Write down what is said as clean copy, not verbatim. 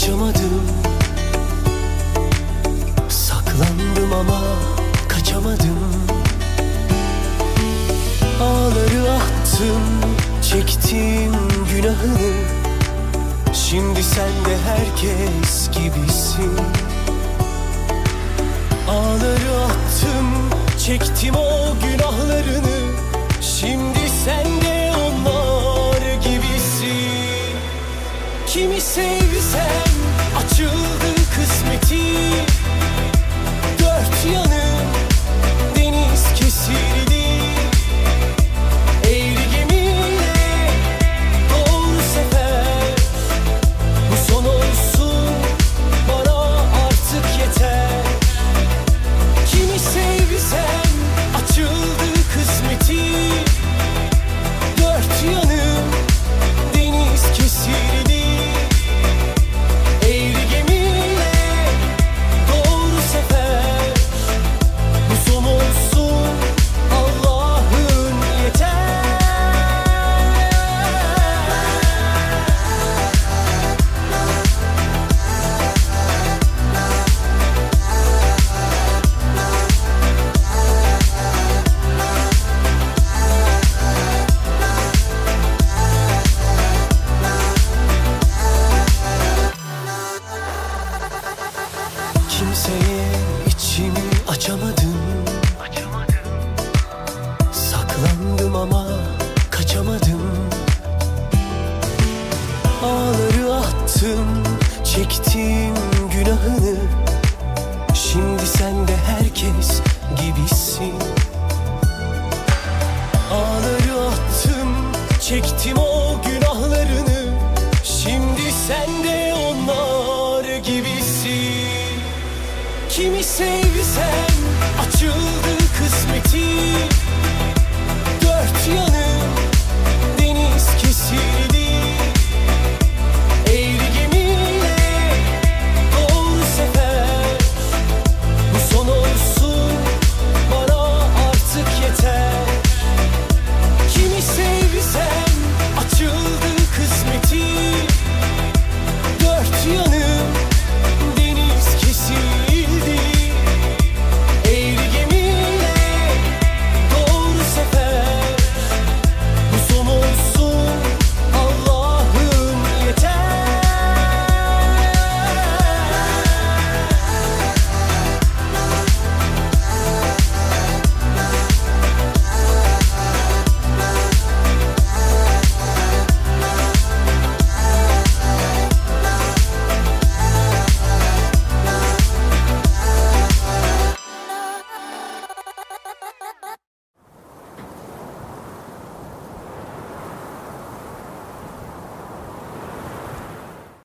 açamadım. Saklandım ama kaçamadım. Ağları attım, çektim günahını. Şimdi sen de herkes gibisin. Ağları attım, çektim o günahlarını. Şimdi sen de onlar gibisin. Kimi sevsem açıldı kısmeti. Dört yanım deniz kesildi. Eğri gemiyle doğru sefer. Bu son olsun, bana artık yeter. Kimi sevsem açıldı kısmeti. Dört yanım deniz kesildi. Eğri gemiyle doğru sefer. Bu son olsun, Allah'ın yeter. Kimseye içimi açamadım. Saklandım ama kaçamadım. Ağları attım, çektim günahını. Şimdi sen de herkes gibisin. Ağları attım, çektim o günahlarını. Şimdi sen de onlar gibisin. Kimi sevsem açıldı kısmeti. Dört yanım deniz kesildi.